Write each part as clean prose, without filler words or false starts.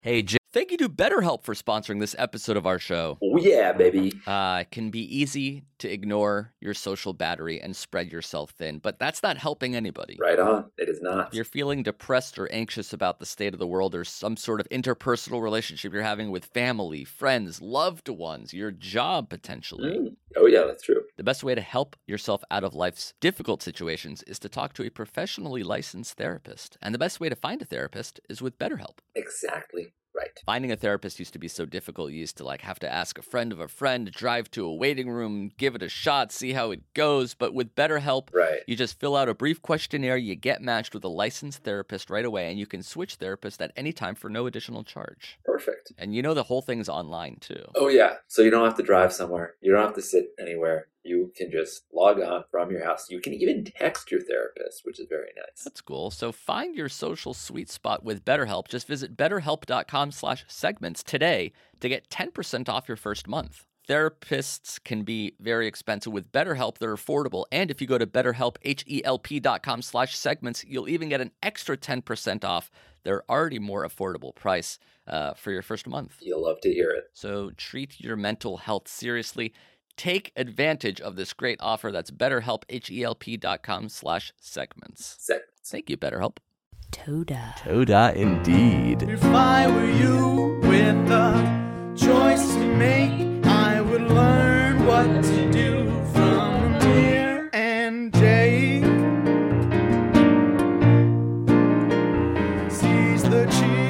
Hey, Jim, thank you to BetterHelp for sponsoring this episode of our show. Oh, yeah, baby. It can be easy to ignore your social battery and spread yourself thin, but that's not helping anybody. Right on. It is not. If you're feeling depressed or anxious about the state of the world or some sort of interpersonal relationship you're having with family, friends, loved ones, your job potentially. Oh, yeah, that's true. The best way to help yourself out of life's difficult situations is to talk to a professionally licensed therapist. And the best way to find a therapist is with BetterHelp. Exactly right. Finding a therapist used to be so difficult. You used to have to ask a friend of a friend, drive to a waiting room, give it a shot, see how it goes. But with BetterHelp, you just fill out a brief questionnaire, you get matched with a licensed therapist right away, and you can switch therapists at any time for no additional charge. Perfect. And the whole thing's online too. Oh, yeah. So you don't have to drive somewhere. You don't have to sit anywhere. You can just log on from your house. You can even text your therapist, which is very nice. That's cool. So find your social sweet spot with BetterHelp. Just visit betterhelp.com/segments today to get 10% off your first month. Therapists can be very expensive. With BetterHelp, they're affordable. And if you go to betterhelp.com/segments, you'll even get an extra 10% off their already more affordable price for your first month. You'll love to hear it. So treat your mental health seriously. Take advantage of this great offer. That's BetterHelp, HELP.com/segments. Thank you, BetterHelp. Toda indeed. If I were you with a choice to make, I would learn what to do from Amir and Jake. Seize the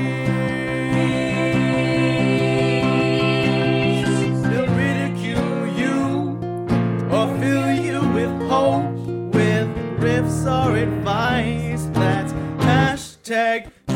cheese. They'll ridicule you or fill you with hope, with riffs or advice. That's hashtag joy.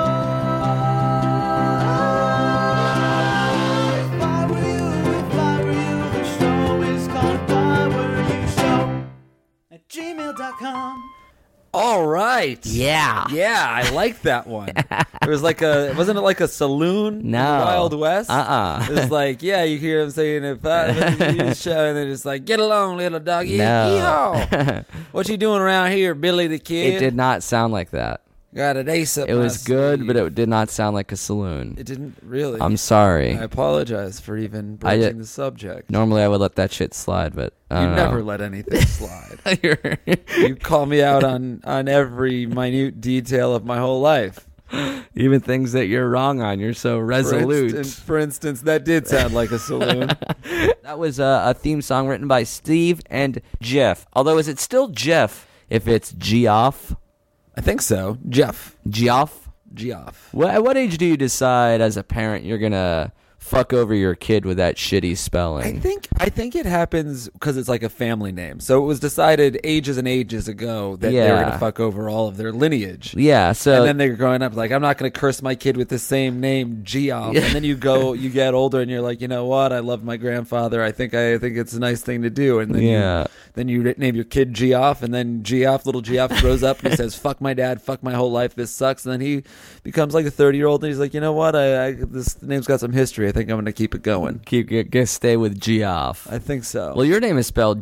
If I were you, the show is called If I Were You Show at gmail.com. All right. Yeah. Yeah, I like that one. It was wasn't it like a saloon? No. In the Wild West? Uh-uh. It was like, yeah, you hear him saying, if I were you show, and then it's like, get along, little doggy. No. Yeehaw. What you doing around here, Billy the Kid? It did not sound like that. Got an ace up It was my good, sleeve. but it did not sound like a saloon. It didn't really. I'm sorry. I apologize for even broaching the subject. Normally I would let that shit slide, but I You don't never know. let anything slide. You call me out on every minute detail of my whole life. Even things that you're wrong on, you're so resolute. For instance, that did sound like a saloon. That was a theme song written by Steve and Jeff. Although, is it still Jeff if it's Geoff? I think so. Geoff. Geoff? Geoff. At what age do you decide as a parent you're going to fuck over your kid with that shitty spelling? I think it happens because it's like a family name. So it was decided ages and ages ago that they were going to fuck over all of their lineage. Yeah, so and then they're growing up like, I'm not going to curse my kid with the same name, Geoff. And then you get older and you're like, you know what? I love my grandfather. I think it's a nice thing to do. And then you name your kid Geoff, and then little Geoff grows up and he says, fuck my dad, fuck my whole life, this sucks. And then he becomes like a 30-year-old and he's like, you know what? This name's got some history. I think I'm going to keep it going. Stay with Geoff. I think so. Well, your name is spelled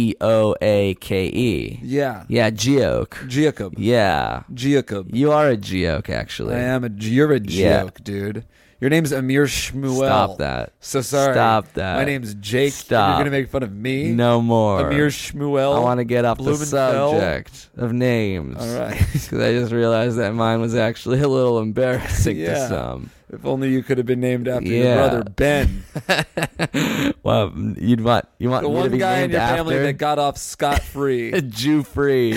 Geoake. Yeah. Yeah, Geoke. Geocob. Yeah. Geocob. You are a Geoke, actually. You're a Geoke, dude. Your name's Amir Shmuel. Stop that. So sorry. Stop that. My name's Jake. Stop. You're going to make fun of me? No more. Amir Shmuel. I want to get off the Blumenfeld. subject of names. All right. Because I just realized that mine was actually a little embarrassing Yeah. to some. If only you could have been named after your brother, Ben. Well, you want The me to one be guy in named your after? family that got off scot-free. Jew-free.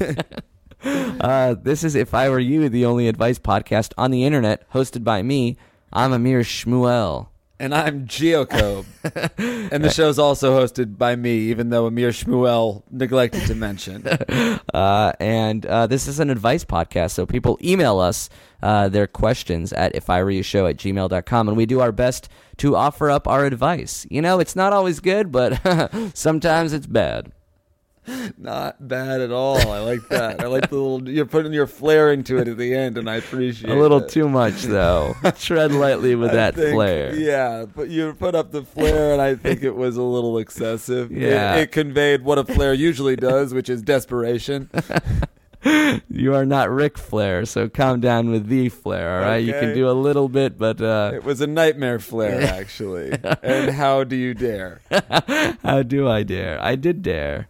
This is If I Were You, the only advice podcast on the internet, hosted by me. I'm Amir Shmuel. And I'm Geocob. And the show's also hosted by me, even though Amir Shmuel neglected to mention. And this is an advice podcast, so people email us their questions at ifIWereYouShow@gmail.com, and we do our best to offer up our advice. It's not always good, but sometimes it's bad. Not bad at all. I like that. I like the little, you're putting your flair into it at the end, and I appreciate it. A little too much, though. Tread lightly with that flair. Yeah, but you put up the flair, and I think it was a little excessive. Yeah. It conveyed what a flair usually does, which is desperation. You are not Ric Flair, so calm down with the Flair, all right? Okay. You can do a little bit, but... It was a nightmare Flair, actually. And how do you dare? How do I dare? I did dare.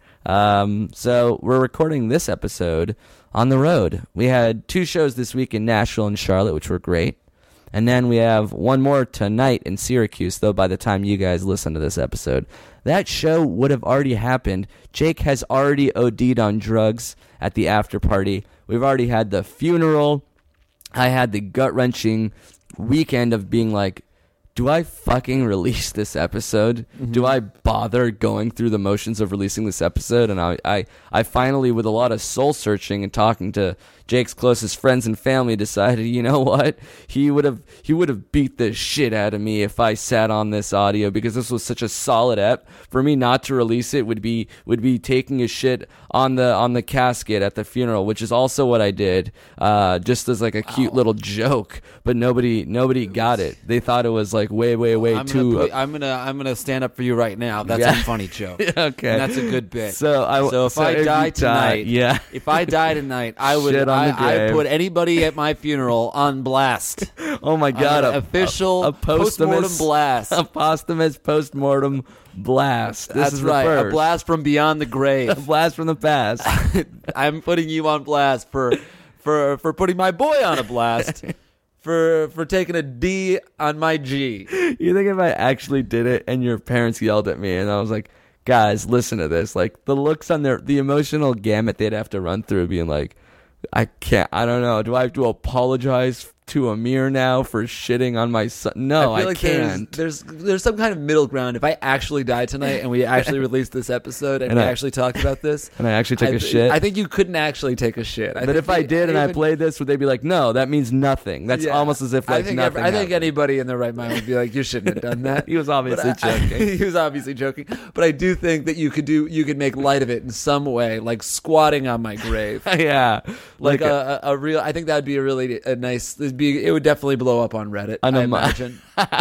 So we're recording this episode on the road. We had 2 shows this week in Nashville and Charlotte, which were great. And then we have one more tonight in Syracuse, though by the time you guys listen to this episode, that show would have already happened. Jake has already OD'd on drugs at the after party. We've already had the funeral. I had the gut-wrenching weekend of being like, do I fucking release this episode? Mm-hmm. Do I bother going through the motions of releasing this episode? And I finally, with a lot of soul searching and talking to Jake's closest friends and family, decided, you know what? He would have beat the shit out of me if I sat on this audio, because this was such a solid ep. For me not to release it would be taking a shit on the casket at the funeral, which is also what I did, just as like a cute little joke. But nobody got it. They thought it was like way too. I'm gonna stand up for you right now. That's a funny joke. Okay, and that's a good bit. So if I die tonight, if I die tonight, I would. I put anybody at my funeral on blast. Oh my God! Official a postmortem blast. A posthumous postmortem blast. That's right. A blast from beyond the grave. A blast from the past. I'm putting you on blast for putting my boy on a blast. For taking a D on my G. You think if I actually did it and your parents yelled at me and I was like, guys, listen to this. Like the looks on the emotional gamut they'd have to run through being like, I don't know. Do I have to apologize to Amir now for shitting on my son? No, I can't. There's some kind of middle ground. If I actually die tonight and we actually released this episode and we actually talked about this, and I actually took a shit, I think you couldn't actually take a shit. But if I did and I played this, would they be like, no, that means nothing? That's almost as if nothing. I think anybody in their right mind would be like, you shouldn't have done that. He was obviously joking. He was obviously joking. But I do think that you could make light of it in some way, like squatting on my grave. Yeah, like a real. I think that would be a nice. It would definitely blow up on Reddit, I imagine.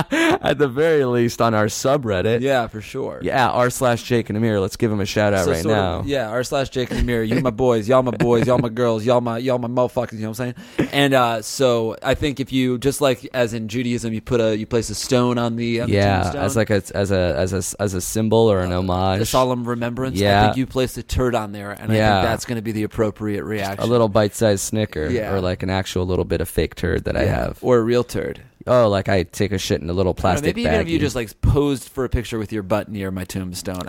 At the very least on our subreddit. Yeah, for sure. Yeah, r/Jake and Amir. Let's give him a shout out right now. r/Jake and Amir. You my boys, y'all my boys, y'all my girls, y'all my motherfuckers, you know what I'm saying? And so I think if you, just like as in Judaism, you place a stone on the tombstone. As like as a symbol or an homage. A solemn remembrance. Yeah. I think you place a turd on there, and I think that's going to be the appropriate reaction. A little bite-sized Snicker, or like an actual little bit of fake turd that I have. Or a real turd. Oh, like I take a shit in a little plastic maybe baggie. Even if you just like posed for a picture with your butt near my tombstone.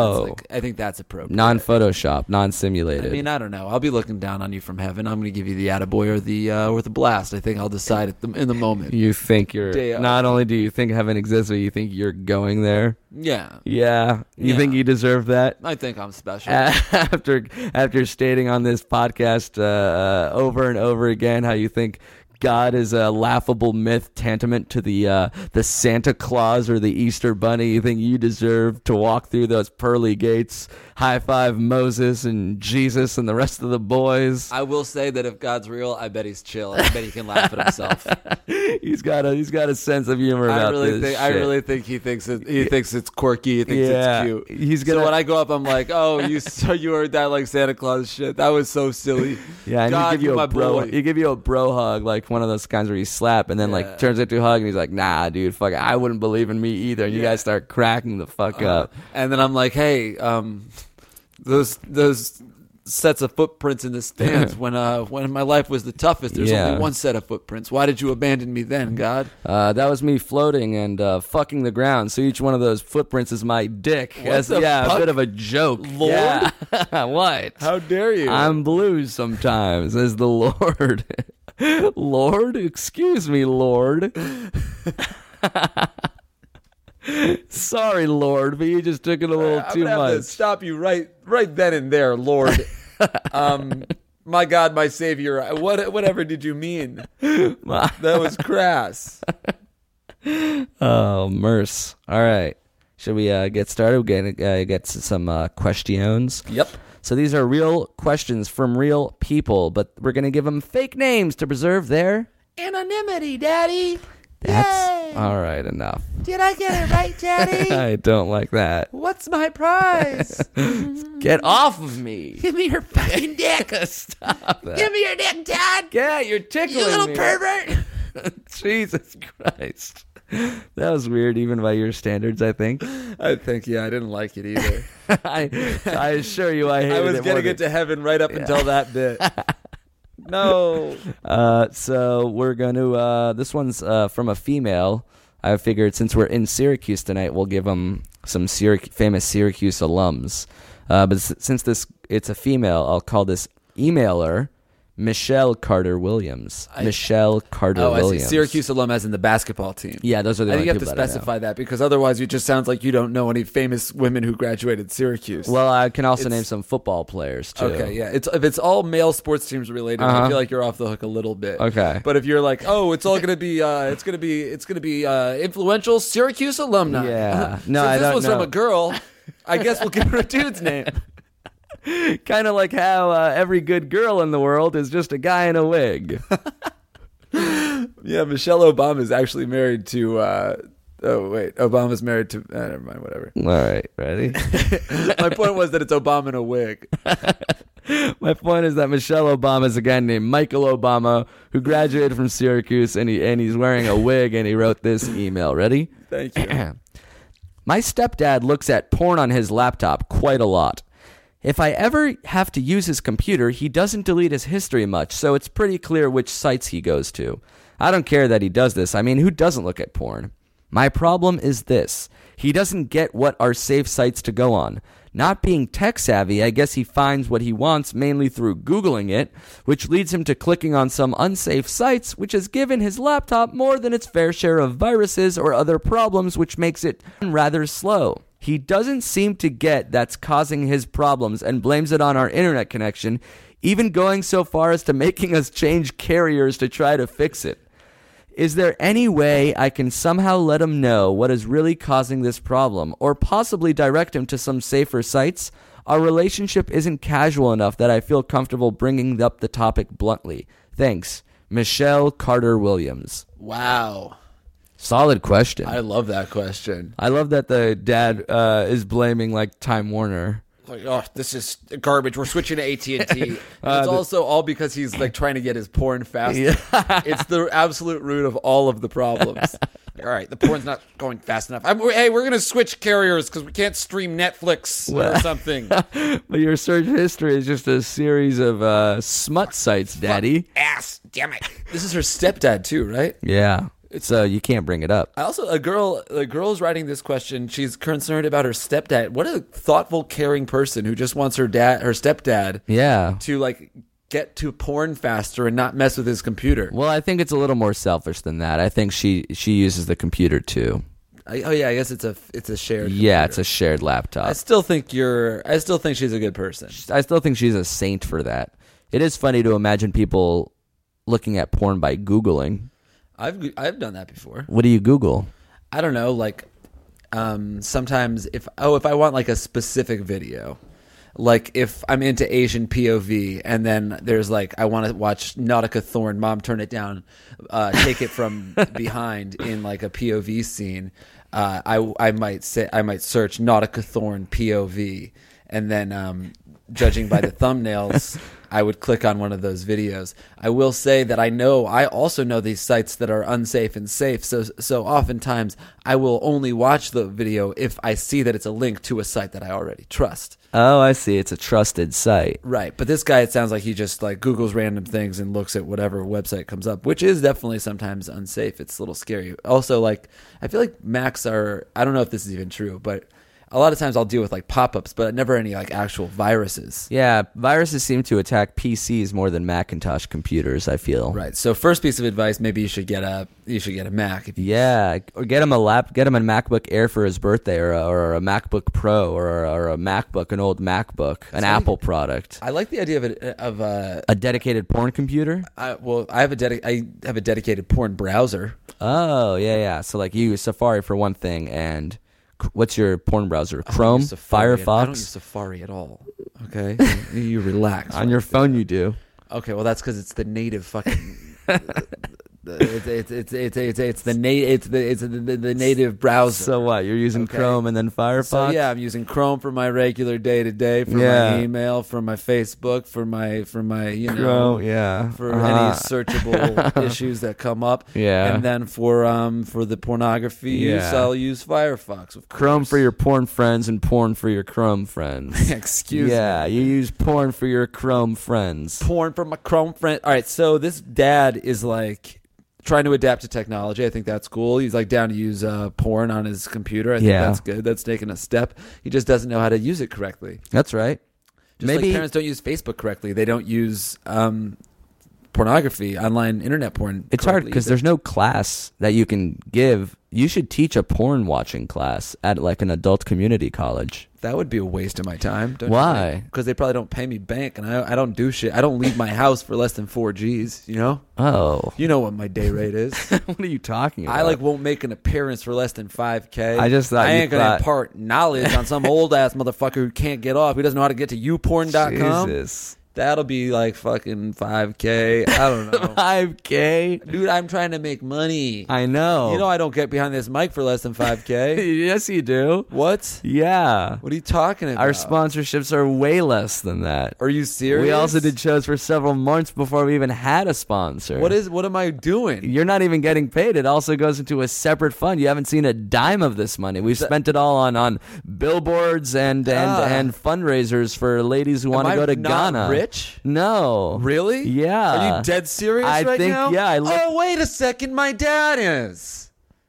I think that's appropriate. Non-Photoshop, non-simulated. I mean, I don't know. I'll be looking down on you from heaven. I'm going to give you the attaboy or the blast. I think I'll decide in the moment. You think you're... Not only do you think heaven exists, but you think you're going there? Yeah. Yeah. You think you deserve that? I think I'm special. After stating on this podcast over and over again how you think God is a laughable myth tantamount to the Santa Claus or the Easter Bunny. You think you deserve to walk through those pearly gates, high five Moses and Jesus and the rest of the boys? I will say that if God's real, I bet he's chill. I bet he can laugh at himself. He's got a sense of humor about this. I really think he thinks it's quirky. He thinks it's cute. So when I go up, I'm like, oh, you heard that like Santa Claus shit? That was so silly. Yeah, and God, he give you a bro hug, like one of those kinds where you slap and then like turns into a hug and he's like, nah, dude, fuck it, I wouldn't believe in me either. And you guys start cracking the fuck up. And then I'm like, hey, those sets of footprints in the stands when my life was the toughest, there's only one set of footprints. Why did you abandon me then, God? That was me floating and fucking the ground, so each one of those footprints is my dick. A bit of a joke. Lord? Yeah. What? How dare you? I'm blue sometimes, as the Lord. Lord? Excuse me, Lord. Sorry, Lord, but you just took it a little too much. To stop you right then and there, Lord. My God, my Savior. Whatever did you mean? That was crass. Oh, merce. All right. Should we get started? We're going to get some questions. Yep. So these are real questions from real people, but we're going to give them fake names to preserve their anonymity, Daddy. That's All right, enough. Did I get it right, Daddy? I don't like that. What's my prize? Get off of me. Give me your fucking dick. Stop that. Give me your dick, Dad. Yeah, you're tickling You little me. pervert. Jesus Christ. That was weird even by your standards, I think. I didn't like it either. I assure you I hated it. I was getting it to heaven right up until that bit. No. So we're going to, this one's from a female. I figured since we're in Syracuse tonight, we'll give them some famous Syracuse alums. But since it's a female, I'll call this emailer Michelle Carter Williams. Michelle Carter Williams. I see. Syracuse alum as in the basketball team. Yeah, those are the only people. I think you have to people specify that because otherwise it just sounds like you don't know any famous women who graduated Syracuse. Well, I can also name some football players too. Okay, yeah. If it's all male sports teams related, I feel like you're off the hook a little bit. Okay. But if you're like, oh, it's all gonna be influential Syracuse alumni. Yeah. No, Since I this don't was know. from a girl, I guess we'll give her a dude's name. Kind of like how every good girl in the world is just a guy in a wig. Yeah, Michelle Obama is actually married to. Obama's married to. Never mind, whatever. All right, ready? My point was that it's Obama in a wig. My point is that Michelle Obama is a guy named Michael Obama who graduated from Syracuse, and he's wearing a wig, and he wrote this email. Ready? Thank you. My stepdad looks at porn on his laptop quite a lot. If I ever have to use his computer, he doesn't delete his history much, so it's pretty clear which sites he goes to. I don't care that he does this. I mean, who doesn't look at porn? My problem is this. He doesn't get what are safe sites to go on. Not being tech savvy, I guess he finds what he wants mainly through Googling it, which leads him to clicking on some unsafe sites, which has given his laptop more than its fair share of viruses or other problems, which makes it rather slow. He doesn't seem to get that's causing his problems and blames it on our internet connection, even going so far as to making us change carriers to try to fix it. Is there any way I can somehow let him know what is really causing this problem, or possibly direct him to some safer sites? Our relationship isn't casual enough that I feel comfortable bringing up the topic bluntly. Thanks, Michelle Carter Williams. Wow. Solid question. I love that question. I love that the dad is blaming like Time Warner. Like, oh, this is garbage. We're switching to AT&T. It's also all because he's like trying to get his porn faster. Yeah. It's the absolute root of all of the problems. All right, the porn's not going fast enough. Hey, we're going to switch carriers because we can't stream Netflix or something. But your search history is just a series of smut sites, Daddy. Ass, damn it. This is her stepdad too, right? Yeah. So you can't bring it up. I also, a girl's writing this question. She's concerned about her stepdad. What a thoughtful, caring person who just wants her stepdad, to like get to porn faster and not mess with his computer. Well, I think it's a little more selfish than that. I think she uses the computer too. I guess it's a shared. Yeah, computer. It's a shared laptop. I still think she's a good person. I still think she's a saint for that. It is funny to imagine people looking at porn by Googling. I've done that before. What do you Google? I don't know, like sometimes if I want like a specific video, like if I'm into Asian POV and then there's like I want to watch Nautica Thorne, Mom Turn It Down, take it from behind in like a POV scene, I might search Nautica Thorne POV, and then judging by the thumbnails, I would click on one of those videos. I will say that I also know these sites that are unsafe and safe. So oftentimes I will only watch the video if I see that it's a link to a site that I already trust. Oh, I see. It's a trusted site. Right. But this guy, it sounds like he just like Googles random things and looks at whatever website comes up, which is definitely sometimes unsafe. It's a little scary. Also, like, I feel like Macs are, I don't know if this is even true, but a lot of times I'll deal with like pop-ups, but never any like actual viruses. Yeah, viruses seem to attack PCs more than Macintosh computers, I feel. Right. So first piece of advice, maybe you should get a Mac. Or get him a MacBook Air for his birthday, or a MacBook Pro, or a MacBook, an old MacBook, an Apple product. I like the idea of a dedicated porn computer. I have a dedicated porn browser. Oh yeah. So like you use Safari for one thing, and what's your porn browser? Chrome, Firefox? I don't use Safari at all. Okay, you relax. On your phone, you do. Okay, well that's because it's the native fucking It's the native browser. So what? You're using Chrome and then Firefox? So yeah, I'm using Chrome for my regular day-to-day, for my email, for my Facebook, for my Chrome, for any searchable issues that come up. Yeah. And then for the pornography use, I'll use Firefox. Of course. Chrome for your porn friends and porn for your Chrome friends. Excuse me. Yeah, you use porn for your Chrome friends. Porn for my Chrome friend. All right, so this dad is like trying to adapt to technology. I think that's cool. He's like down to use porn on his computer. I think that's good. That's taking a step. He just doesn't know how to use it correctly. That's right. Just like parents don't use Facebook correctly. They don't use pornography, online internet porn. It's hard because there's no class that you can give. You should teach a porn watching class at like an adult community college. That would be a waste of my time. Why? Because they probably don't pay me bank, and I don't do shit. I don't leave my house for less than 4 G's, you know? Oh. You know what my day rate is. What are you talking about? I won't make an appearance for less than 5K. I just thought I ain't going to impart knowledge on some old-ass motherfucker who can't get off, who doesn't know how to get to youporn.com. Jesus. That'll be like fucking 5K. I don't know. 5K? Dude, I'm trying to make money. I know. You know I don't get behind this mic for less than 5K. Yes, you do. What? Yeah. What are you talking about? Our sponsorships are way less than that. Are you serious? We also did shows for several months before we even had a sponsor. What am I doing? You're not even getting paid. It also goes into a separate fund. You haven't seen a dime of this money. We've spent it all on billboards and fundraisers for ladies who want to go to Ghana. Rich? No. Really? Yeah. Are you dead serious I right think, now? Yeah. Oh, wait a second. My dad is.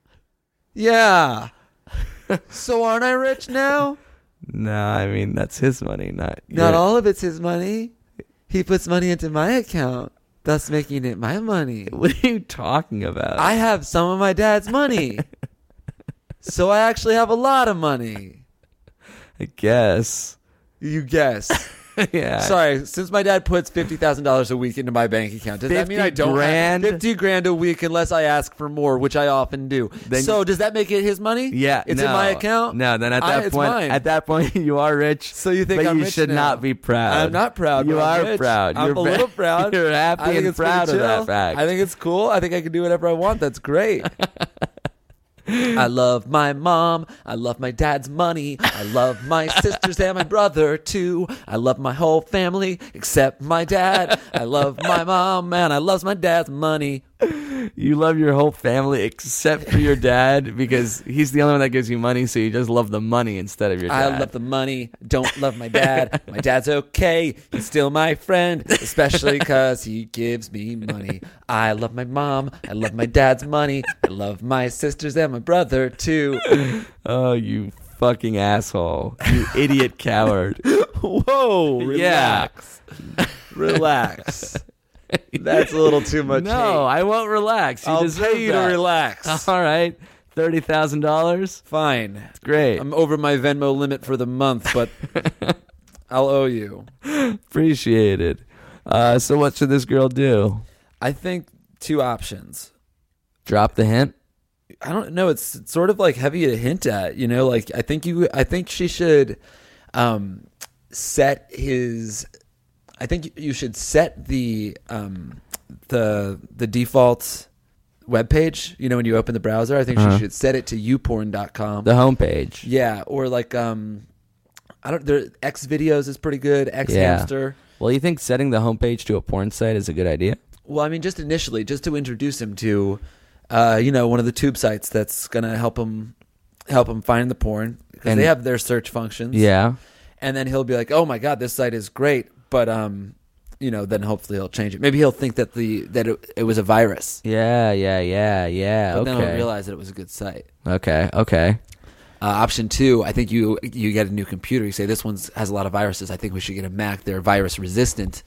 Yeah. So aren't I rich now? No, I mean, that's his money, not all of it's his money. He puts money into my account, thus making it my money. What are you talking about? I have some of my dad's money. So I actually have a lot of money. I guess. You guess. Yeah. Sorry, since my dad puts $50,000 a week into my bank account, does that mean I don't have $50,000 a week unless I ask for more, which I often do? So does that make it his money? Yeah, it's in my account. No, then at that point, you are rich. So you think I'm rich? You should not be proud. I'm not proud. You are rich. proud. I'm a little proud. You're happy and proud of that fact. I think it's cool. I think I can do whatever I want. That's great. I love my mom. I love my dad's money. I love my sisters and my brother too. I love my whole family except my dad. I love my mom and I love my dad's money. You love your whole family except for your dad because he's the only one that gives you money, so you just love the money instead of your dad. I love the money. Don't love my dad. My dad's okay. He's still my friend, especially because he gives me money. I love my mom. I love my dad's money. I love my sisters and my brother too. Oh, you fucking asshole. You idiot coward. Whoa, relax. Yeah. Relax. That's a little too much. No, I won't relax. I'll pay you to relax. All right. $30,000? Fine. It's great. I'm over my Venmo limit for the month, but I'll owe you. Appreciate it. So what should this girl do? I think 2 options. Drop the hint? I don't know. It's sort of like heavy to hint at, you know, like I think she should set his... I think you should set the default webpage. You know, when you open the browser, I think she should set it to youporn.com. The homepage. Yeah, or like X videos is pretty good. X Hamster. Well, you think setting the homepage to a porn site is a good idea? Well, I mean, just initially, just to introduce him to, one of the tube sites that's gonna help him find the porn because they have their search functions. Yeah, and then he'll be like, "Oh my god, this site is great." But then hopefully he'll change it. Maybe he'll think that it was a virus. Yeah. But then he'll realize that it was a good site. Okay. Option 2, I think you get a new computer. You say this one has a lot of viruses. I think we should get a Mac. They're virus resistant.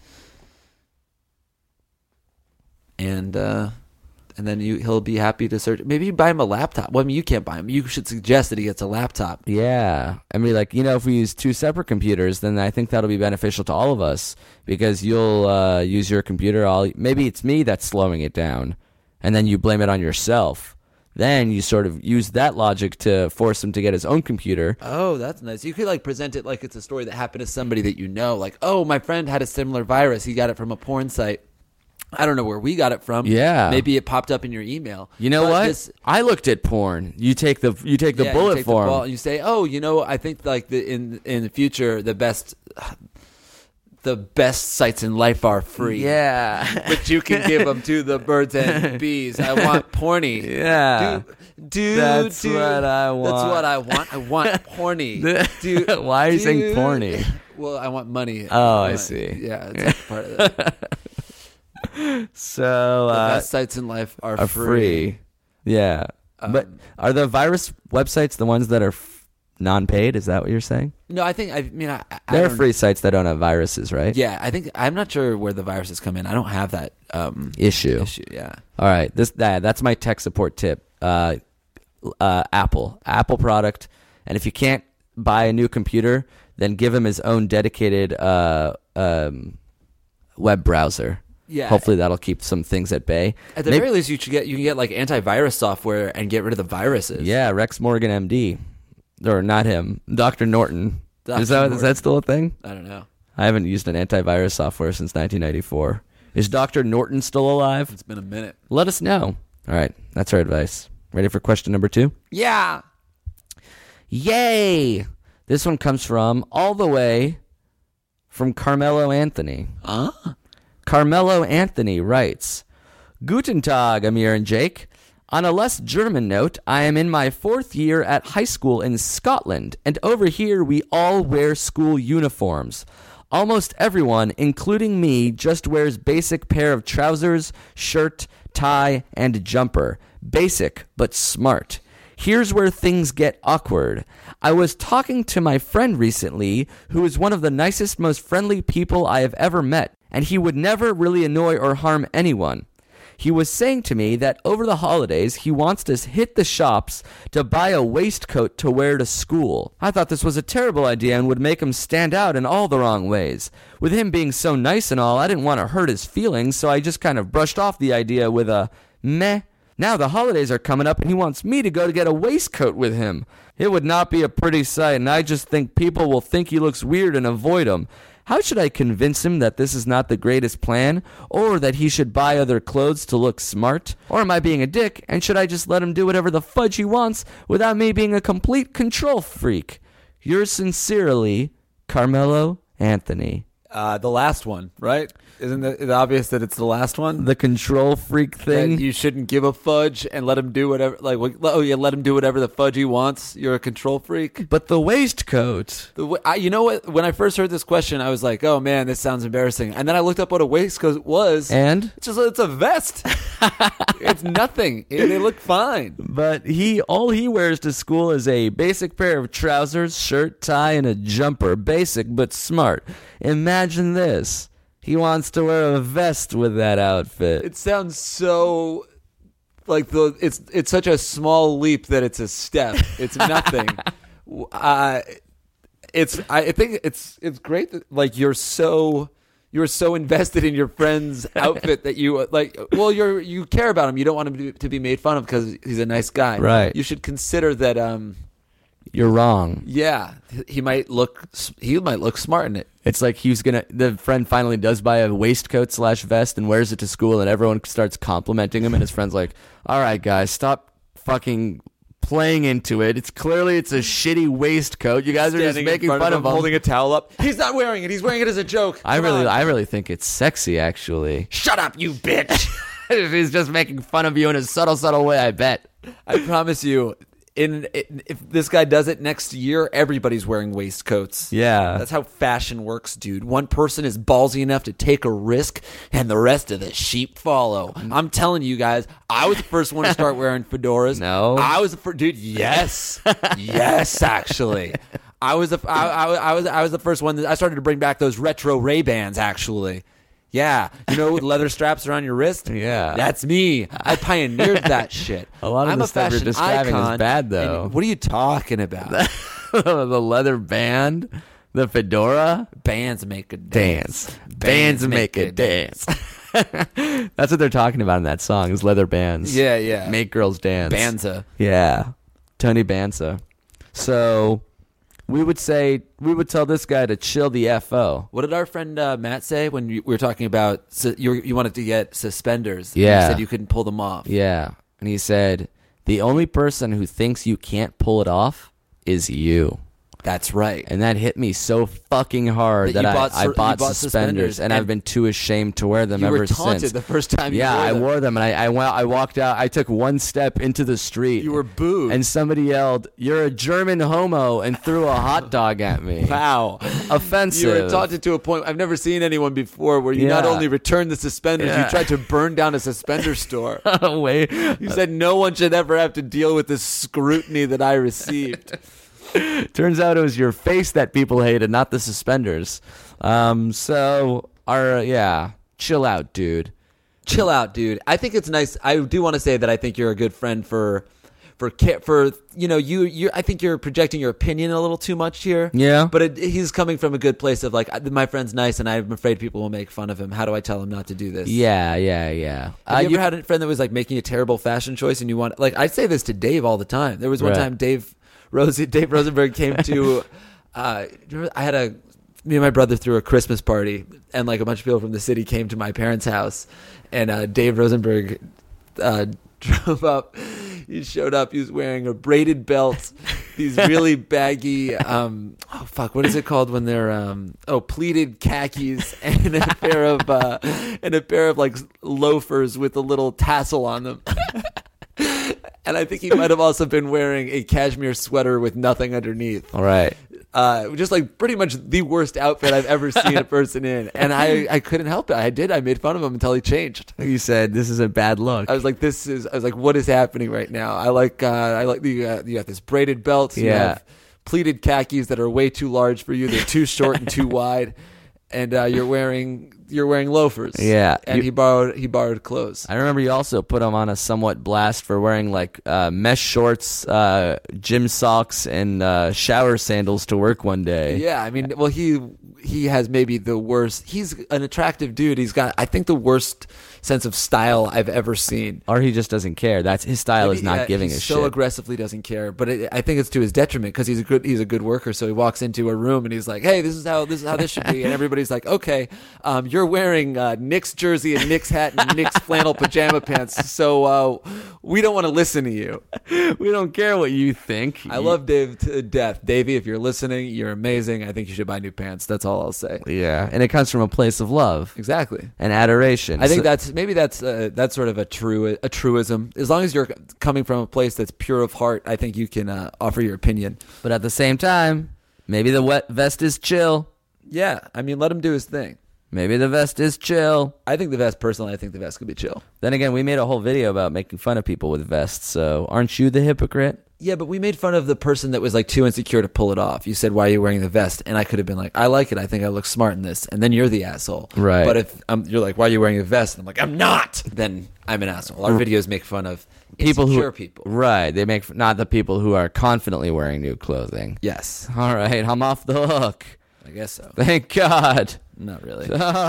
And then he'll be happy to search. Maybe you buy him a laptop. Well, I mean, you can't buy him. You should suggest that he gets a laptop. Yeah. I mean, if we use 2 separate computers, then I think that'll be beneficial to all of us because you'll use your computer. Maybe it's me that's slowing it down, and then you blame it on yourself. Then you sort of use that logic to force him to get his own computer. Oh, that's nice. You could present it like it's a story that happened to somebody that you know. Like, oh, my friend had a similar virus. He got it from a porn site. I don't know where we got it from. Yeah. Maybe it popped up in your email. You know what? I looked at porn. You take the bullet form. And you say, I think like in the future the best sights in life are free. Yeah. But you can give them to the birds and bees. I want porny. Yeah. Dude, that's what I want. That's what I want. I want porny. Dude, why are you saying porny? Well, I want money. I see. Yeah, it's like part of that. So the best sites in life are free. Yeah. But are the virus websites the ones that are non-paid? Is that what you're saying? No, I there are free sites that don't have viruses, right? Yeah, I'm not sure where the viruses come in. I don't have that issue. Yeah. All right. That's my tech support tip. Apple product, and if you can't buy a new computer, then give him his own dedicated web browser. Yeah. Hopefully that'll keep some things at bay. At the very least, you can get like antivirus software and get rid of the viruses. Yeah, Rex Morgan, MD, or not him, Dr. Norton. Is that still a thing? I don't know. I haven't used an antivirus software since 1994. Is Dr. Norton still alive? It's been a minute. Let us know. All right, that's our advice. Ready for question number 2? Yeah. Yay! This one comes from all the way from Carmelo Anthony. Carmelo Anthony writes, Guten Tag, Amir and Jake. On a less German note, I am in my 4th year at high school in Scotland, and over here we all wear school uniforms. Almost everyone, including me, just wears basic pair of trousers, shirt, tie, and jumper. Basic, but smart. Here's where things get awkward. I was talking to my friend recently, who is one of the nicest, most friendly people I have ever met, and he would never really annoy or harm anyone. He was saying to me that over the holidays, he wants to hit the shops to buy a waistcoat to wear to school. I thought this was a terrible idea and would make him stand out in all the wrong ways. With him being so nice and all, I didn't want to hurt his feelings, so I just kind of brushed off the idea with a meh. Now the holidays are coming up and he wants me to go to get a waistcoat with him. It would not be a pretty sight, and I just think people will think he looks weird and avoid him. How should I convince him that this is not the greatest plan, or that he should buy other clothes to look smart? Or am I being a dick, and should I just let him do whatever the fudge he wants without me being a complete control freak? Yours sincerely, Carmelo Anthony. The last one, right? Isn't it obvious that it's the last one? The control freak thing? That you shouldn't give a fudge and let him do whatever, let him do whatever the fudge he wants. You're a control freak. But the waistcoat. You know what? When I first heard this question, I was like, oh man, this sounds embarrassing. And then I looked up what a waistcoat was. And? It's a vest. It's nothing. They look fine. But all he wears to school is a basic pair of trousers, shirt, tie, and a jumper. Basic, but smart. Imagine this. He wants to wear a vest with that outfit. It sounds so like it's such a small leap that it's a step. It's nothing. I think it's great that like you're so invested in your friend's outfit that you you care about him. You don't want him to be made fun of because he's a nice guy. Right. You should consider that you're wrong. Yeah, he might look smart in it. It's like the friend finally does buy a waistcoat / vest and wears it to school, and everyone starts complimenting him, and his friend's like, all right, guys, stop fucking playing into it. It's a shitty waistcoat. You guys are just making fun of him. Holding a towel up. He's not wearing it. He's wearing it as a joke. I really think it's sexy, actually. Shut up, you bitch. He's just making fun of you in a subtle way, I bet. I promise you. If this guy does it next year, everybody's wearing waistcoats. Yeah. That's how fashion works, dude. One person is ballsy enough to take a risk, and the rest of the sheep follow. I'm telling you guys, I was the first one to start wearing fedoras. No. I was the first, dude, yes. Yes, actually. I was the first one I started to bring back those retro Ray-Bans, actually. Yeah, leather straps around your wrist? Yeah. That's me. I pioneered that shit. A lot of the stuff you're describing is bad, though. What are you talking about? The leather band? The fedora? Bands make a dance. Bands make a dance. That's what they're talking about in that song, is leather bands. Yeah. Make girls dance. Banza. Yeah. Tony Banza. So, we would tell this guy to chill the FO. What did our friend Matt say when we were talking about you wanted to get suspenders? Yeah. You said you couldn't pull them off. Yeah. And he said, the only person who thinks you can't pull it off is you. That's right. And that hit me so fucking hard that I bought suspenders, and I've been too ashamed to wear them ever since. You were taunted the first time you wore them. Yeah, I wore them, and I walked out. I took one step into the street. You were booed. And somebody yelled, "You're a German homo," and threw a hot dog at me. Wow. Offensive. You were taunted to a point I've never seen anyone before where you not only returned the suspenders, you tried to burn down a suspender store. Wait. You said no one should ever have to deal with this scrutiny that I received. Turns out it was your face that people hated, not the suspenders. Chill out, dude. Chill out, dude. I think it's nice. I do want to say that I think you're a good friend for you. I think you're projecting your opinion a little too much here. Yeah. But he's coming from a good place of like, my friend's nice, and I'm afraid people will make fun of him. How do I tell him not to do this? Yeah. Have you ever had a friend that was like making a terrible fashion choice, and you want like I say this to Dave all the time. There was one time Dave Rosenberg came to. Me and my brother threw a Christmas party, and like a bunch of people from the city came to my parents' house, and Dave Rosenberg drove up. He showed up. He was wearing a braided belt, these really baggy, what is it called when they're pleated khakis, and a pair of like loafers with a little tassel on them. And I think he might have also been wearing a cashmere sweater with nothing underneath. All right. Just like pretty much the worst outfit I've ever seen a person in. And I couldn't help it. I made fun of him until he changed. You said, this is a bad look. I was like, what is happening right now? I like you got this braided belt. You have pleated khakis that are way too large for you. They're too short and too wide. And you're wearing loafers. Yeah. And he borrowed clothes. I remember you also put him on a somewhat blast for wearing like mesh shorts, gym socks, and shower sandals to work one day. Yeah, I mean, well, he has maybe the worst. He's an attractive dude. He's got, I think, the worst sense of style I've ever seen. Or he just doesn't care. That's his style is not giving a shit. So aggressively doesn't care. But I think it's to his detriment because he's a good worker. So he walks into a room and he's like, "Hey, this is how this should be," and everybody's like, "Okay, you're wearing Knicks jersey and Knicks hat and Knicks flannel pajama pants. So we don't want to listen to you. We don't care what you think." I love Dave to death. Davey, if you're listening, you're amazing. I think you should buy new pants. That's all I'll say. Yeah, and it comes from a place of love, exactly, and adoration. I think that's sort of a truism. As long as you're coming from a place that's pure of heart, I think you can offer your opinion. But at the same time, maybe the wet vest is chill. Yeah, I mean, let him do his thing. Maybe the vest is chill. I think the vest could be chill. Then again, we made a whole video about making fun of people with vests, so aren't you the hypocrite? Yeah, but we made fun of the person that was like too insecure to pull it off. You said, "Why are you wearing the vest?" And I could have been like, "I like it. I think I look smart in this." And then you're the asshole. Right. But if you're like, "Why are you wearing a vest?" And I'm like, "I'm not." Then I'm an asshole. Our videos make fun of insecure people. Right. They make not the people who are confidently wearing new clothing. Yes. All right. I'm off the hook. I guess so. Thank God. Not really.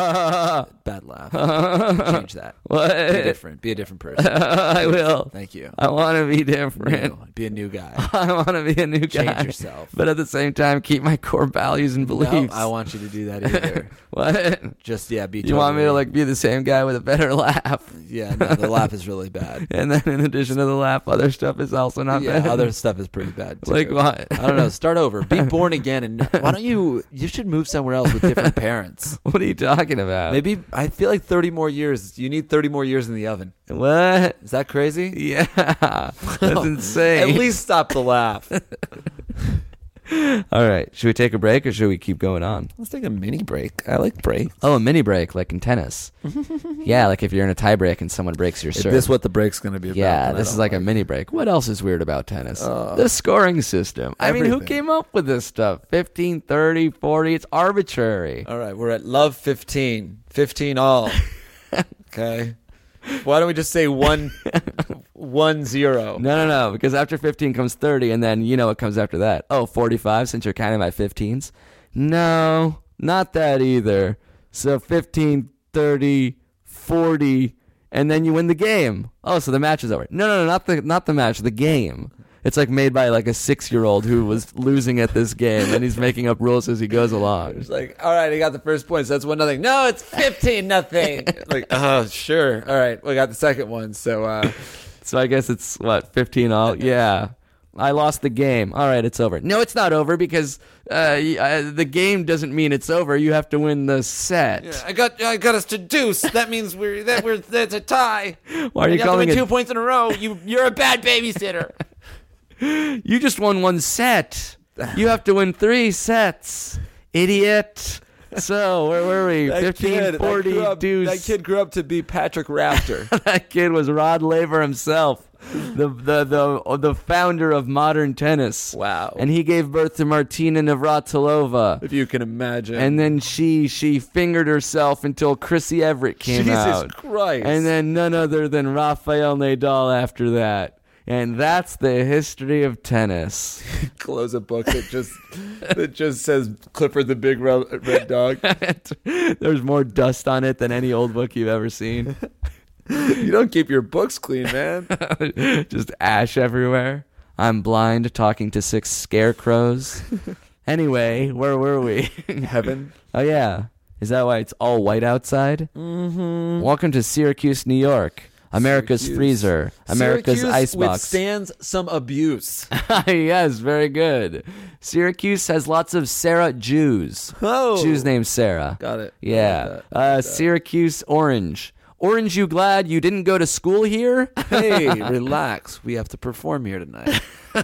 Bad laugh. Change that. What? Be a different person. I will. Thank you. I want to be different. Be a new guy. I want to be a new guy. Change yourself. But at the same time, keep my core values and beliefs. No, I want you to do that either. What? Just, be You want me to like be the same guy with a better laugh? Yeah, no, the laugh is really bad. And then in addition to the laugh, other stuff is also not bad. Yeah, other stuff is pretty bad too. Like what? I don't know. Start over. Be born again. And why don't you should move somewhere else with different parents. What are you talking about? Maybe, I feel like 30 more years. You need 30 more years in the oven. What? Is that crazy? Yeah. That's insane. At least stop the laugh. All right. Should we take a break or should we keep going on? Let's take a mini break. I like breaks. Oh, a mini break, like in tennis. Yeah, like if you're in a tie break and someone breaks your serve. Is this what the break's going to be about? Yeah, this is like a mini break. What else is weird about tennis? The scoring system. Everything. I mean, who came up with this stuff? 15, 30, 40. It's arbitrary. All right, we're at love 15. 15 all. Okay. Why don't we just say 1-0? No, because after 15 comes 30, and then you know what comes after that. Oh, 45, since you're counting my 15s? No, not that either. So 15, 30, 40, and then you win the game. Oh, so the match is over. No, not the match, the game. It's like made by like a 6-year-old who was losing at this game, and he's making up rules as he goes along. It's like, all right, he got the first point, so that's 1-0. No, it's 15-0. Like, oh, sure. All right, we got the second one. So, so I guess it's what 15 all. Yeah. I lost the game. All right, it's over. No, it's not over because the game doesn't mean it's over. You have to win the set. Yeah, I got us to deuce. That means that's a tie. Why are you calling it 2 points in a row? You're a bad babysitter. You just won 1 set. You have to win 3 sets, idiot. So where were we? 1540 deuce. That kid grew up to be Patrick Rafter. That kid was Rod Laver himself. The founder of modern tennis. Wow. And he gave birth to Martina Navratilova. If you can imagine. And then she fingered herself until Chrissy Everett came out. Jesus Christ. And then none other than Rafael Nadal after that. And that's the history of tennis. Close a book that just says Clifford the Big Red Dog. There's more dust on it than any old book you've ever seen. You don't keep your books clean, man. Just ash everywhere. I'm blind, talking to 6 scarecrows. Anyway, where were we? Heaven. Oh, yeah. Is that why it's all white outside? Mm-hmm. Welcome to Syracuse, New York. America's freezer. America's icebox. Withstands some abuse. Yes, very good. Syracuse has lots of Sarah Jews. Oh. Jews named Sarah. Got it. Yeah. Syracuse orange. Orange, you glad you didn't go to school here? Hey, relax. We have to perform here tonight.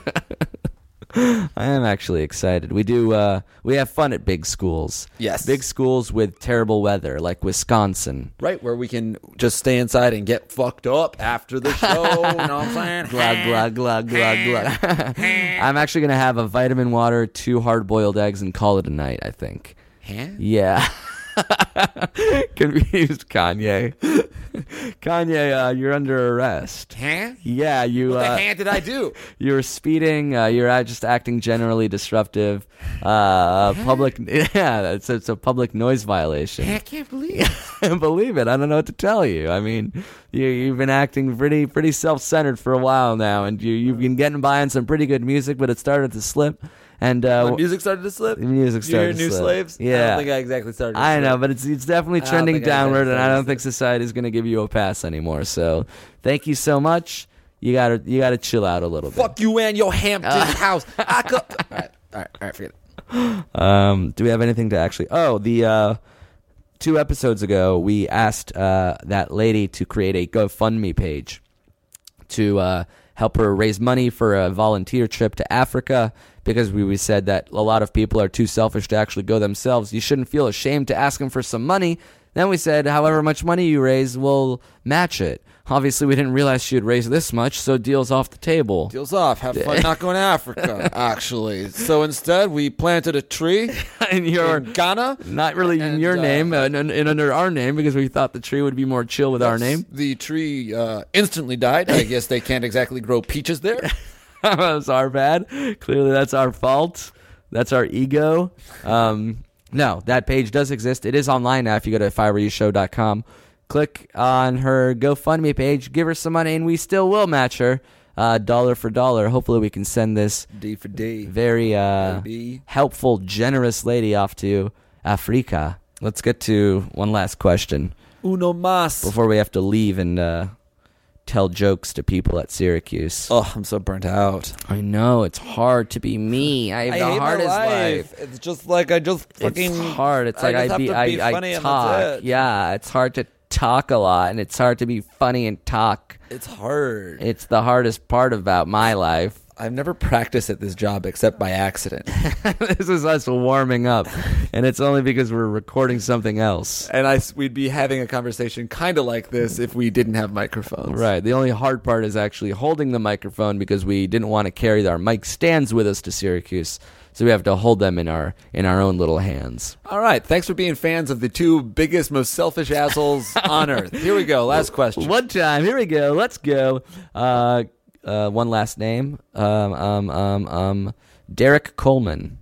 I am actually excited. We have fun at big schools. Yes. Big schools with terrible weather, like Wisconsin. Right, where we can just stay inside and get fucked up after the show. You know what I'm saying? Glug, glug, glug, glug, glug. I'm actually going to have a vitamin water, 2 hard-boiled eggs, and call it a night, I think. Huh? Yeah. Confused Kanye. Kanye, you're under arrest. Huh? Yeah, you. What the hell did I do? You were speeding. You're just acting generally disruptive. Public. Yeah, it's a public noise violation. I can't believe it. I can't believe it. I don't know what to tell you. I mean, you've been acting pretty self-centered for a while now, and you've been getting by on some pretty good music, but it started to slip. And music started to slip. Music started to New slip. Slaves. Yeah, I don't think I exactly started to slip. I know, but it's definitely trending downward, and I don't think society's going to give you a pass anymore. So, thank you so much. You gotta chill out a little bit. Fuck you and your Hampton house. All right, forget it. Do we have anything to actually? Oh, the 2 episodes ago, we asked that lady to create a GoFundMe page to help her raise money for a volunteer trip to Africa, because we said that a lot of people are too selfish to actually go themselves. You shouldn't feel ashamed to ask them for some money. Then we said, however much money you raise, we'll match it. Obviously, we didn't realize she would raise this much, so deal's off the table. Deal's off. Have fun not going to Africa, actually. So instead, we planted a tree in Ghana. Not really in your name, and under our name, because we thought the tree would be more chill with our name. The tree instantly died. I guess they can't exactly grow peaches there. That's our bad. Clearly, that's our fault. That's our ego. No, that page does exist. It is online now if you go to ifIWereYouShow.com. Click on her GoFundMe page, give her some money, and we still will match her dollar for dollar. Hopefully we can send this D for D. Very helpful, generous lady off to Africa. Let's get to one last question. Uno más. Before we have to leave and tell jokes to people at Syracuse. Oh, I'm so burnt out. I know, it's hard to be me. I have the hardest life. It's just like I just fucking... It's hard. It's like I talk. Yeah, it's hard to talk a lot, and it's hard to be funny and talk. It's hard. It's the hardest part about my life. I've never practiced at this job except by accident. This is us warming up, and it's only because we're recording something else. And we'd be having a conversation kind of like this if we didn't have microphones. Right. The only hard part is actually holding the microphone, because we didn't want to carry our mic stands with us to Syracuse. So we have to hold them in our own little hands. All right. Thanks for being fans of the 2 biggest, most selfish assholes on earth. Here we go. Last question. One time. Here we go. Let's go. One last name. Derek Coleman.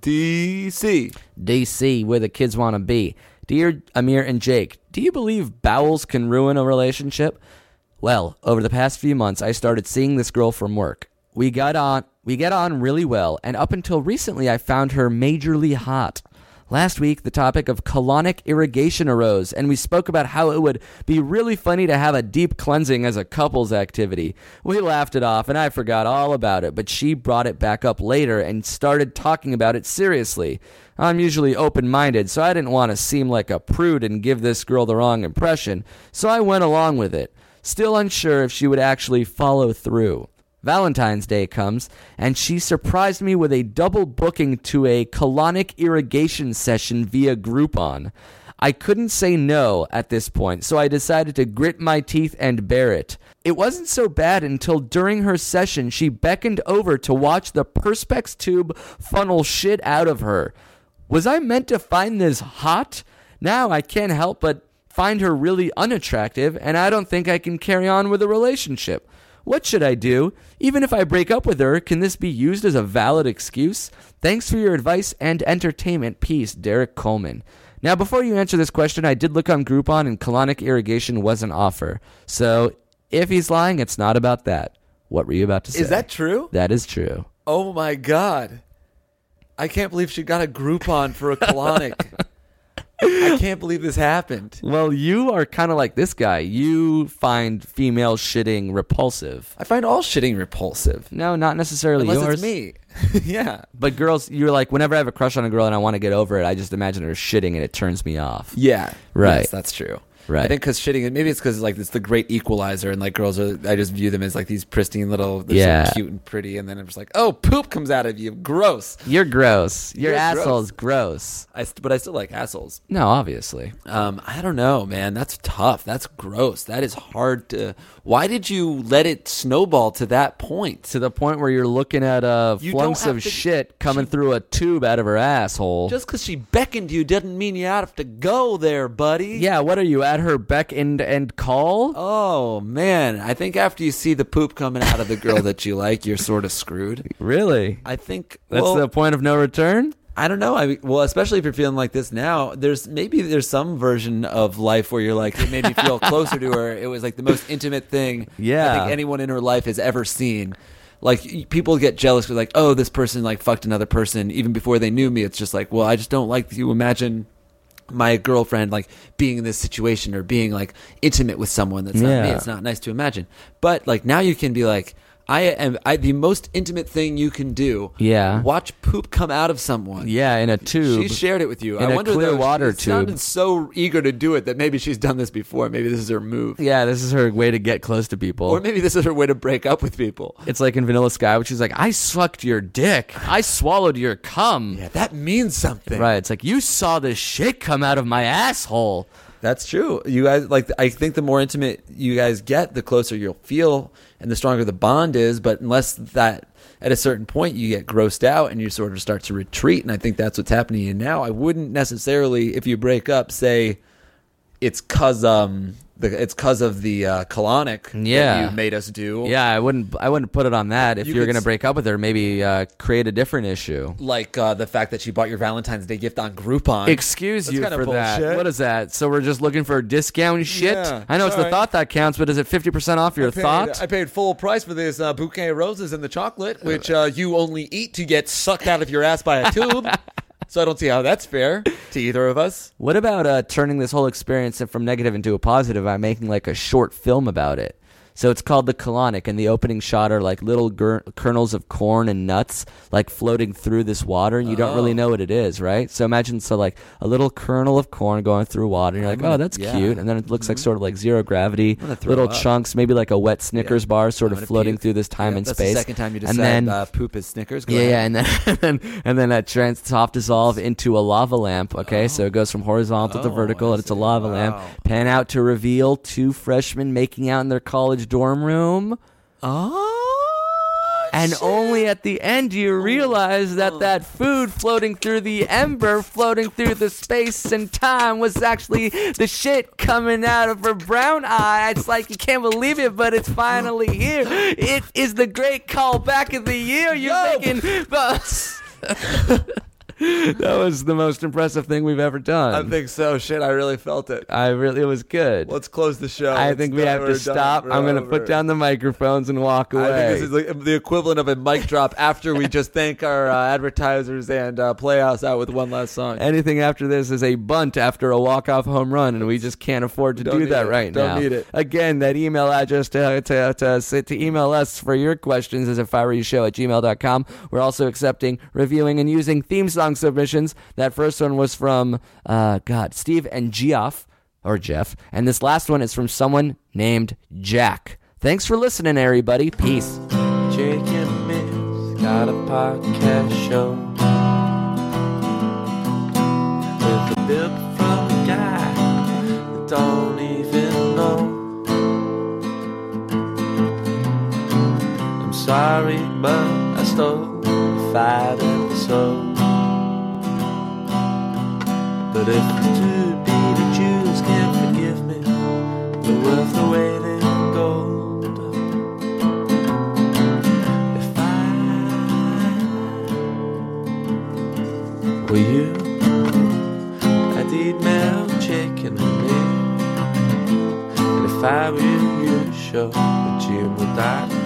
DC, where the kids want to be. Dear Amir and Jake, do you believe bowels can ruin a relationship? Well, over the past few months, I started seeing this girl from work. We get on really well, and up until recently I found her majorly hot. Last week, the topic of colonic irrigation arose, and we spoke about how it would be really funny to have a deep cleansing as a couple's activity. We laughed it off, and I forgot all about it, but she brought it back up later and started talking about it seriously. I'm usually open-minded, so I didn't want to seem like a prude and give this girl the wrong impression, so I went along with it, still unsure if she would actually follow through. Valentine's Day comes, and she surprised me with a double booking to a colonic irrigation session via Groupon. I couldn't say no at this point, so I decided to grit my teeth and bear it. It wasn't so bad until during her session she beckoned over to watch the Perspex tube funnel shit out of her. Was I meant to find this hot? Now I can't help but find her really unattractive, and I don't think I can carry on with a relationship. What should I do? Even if I break up with her, can this be used as a valid excuse? Thanks for your advice and entertainment. Peace, Derek Coleman. Now, before you answer this question, I did look on Groupon, and colonic irrigation was an offer. So, if he's lying, it's not about that. What were you about to say? Is that true? That is true. Oh, my God. I can't believe she got a Groupon for a colonic. I can't believe this happened. Well, you are kind of like this guy. You find female shitting repulsive. I find all shitting repulsive. No, not necessarily Unless yours. It's me. Yeah. But girls, you're like, whenever I have a crush on a girl and I want to get over it, I just imagine her shitting and it turns me off. Yeah. Right. Yes, that's true. Right. I think because shitting, maybe it's because like it's the great equalizer, and like girls are, I just view them as like these pristine little, they're so cute and pretty, and then I'm just like, oh, poop comes out of you, gross. You're gross. Your You're asshole's gross. But I still like assholes. No, obviously. I don't know, man. That's tough. That's gross. That is hard to. Why did you let it snowball to that point? To the point where you're looking at flunks of shit coming through a tube out of her asshole. Just because she beckoned you doesn't mean you have to go there, buddy. Yeah, what are you, at her beck and call? Oh, man. I think after you see the poop coming out of the girl that you like, you're sort of screwed. Really? I think... That's the point of no return? I don't know. Well, especially if you're feeling like this now, there's some version of life where you're like, it made me feel closer to her. It was like the most intimate thing I think anyone in her life has ever seen. Like, people get jealous. They're like, oh, this person like fucked another person even before they knew me. It's just like, well, I just don't like to imagine my girlfriend like being in this situation or being like intimate with someone that's not me. It's not nice to imagine. But like now you can be like, the most intimate thing you can do. Yeah. Watch poop come out of someone. Yeah, in a tube. She shared it with you. In I a wonder clear though, water she tube. sounded so eager to do it that maybe she's done this before. Maybe this is her move. Yeah, this is her way to get close to people. Or maybe this is her way to break up with people. It's like in Vanilla Sky, which is like, I sucked your dick. I swallowed your cum. Yeah, that means something. Right. It's like, you saw the shit come out of my asshole. That's true. You guys, like, I think the more intimate you guys get, the closer you'll feel and the stronger the bond is. But unless that, at a certain point, you get grossed out and you sort of start to retreat. And I think that's what's happening to you now. I wouldn't necessarily, if you break up, say it's because of the colonic that you made us do. Yeah, I wouldn't put it on that. If you're going to break up with her, maybe create a different issue. Like the fact that she bought your Valentine's Day gift on Groupon. Excuse you for that. Bullshit. What is that? So we're just looking for discount shit? Yeah, I know it's the thought that counts, but is it 50% off your thought? I paid full price for this bouquet of roses and the chocolate, which you only eat to get sucked out of your ass by a tube. So I don't see how that's fair to either of us. What about turning this whole experience from negative into a positive by making like a short film about it? So it's called The Colonic, and the opening shot are like little kernels of corn and nuts like floating through this water, and you don't really know what it is, right? So imagine like a little kernel of corn going through water, and you're like, oh, that's cute. And then it looks like sort of like zero gravity, little chunks, maybe like a wet Snickers bar sort of floating through this time and that's space. The second time you decide poop is Snickers. Go ahead. And then that soft dissolve into a lava lamp, okay? So it goes from horizontal to vertical, and it's a lava lamp. Pan out to reveal two freshmen making out in their college dorm room. And shit. Only at the end do you realize that food floating through the ember, floating through the space and time was actually the shit coming out of her brown eye. It's like you can't believe it, but it's finally here. It is the great callback of the year. You're thinking... That was the most impressive thing we've ever done. I think so. Shit, I really felt it. It was good. Let's close the show. I think we have to stop. I'm going to put down the microphones and walk away. I think this is the equivalent of a mic drop after we just thank our advertisers and play us out with one last song. Anything after this is a bunt after a walk-off home run, and we just can't afford to do that right now. Don't need it. Again, that email address to email us for your questions is ifirewere@gmail.com. We're also accepting, reviewing, and using theme song submissions. That first one was from, Steve and Geoff, or Jeff. And this last one is from someone named Jack. Thanks for listening, everybody. Peace. Jake and Miss got a podcast show with a bip from a guy that don't even know. I'm sorry, but I stole 5 episodes. But if the two beady Jews can't forgive me, they're worth the weight in gold. If I were you, I'd eat melt chicken and meat. And if I were you, sure, the Jim would die.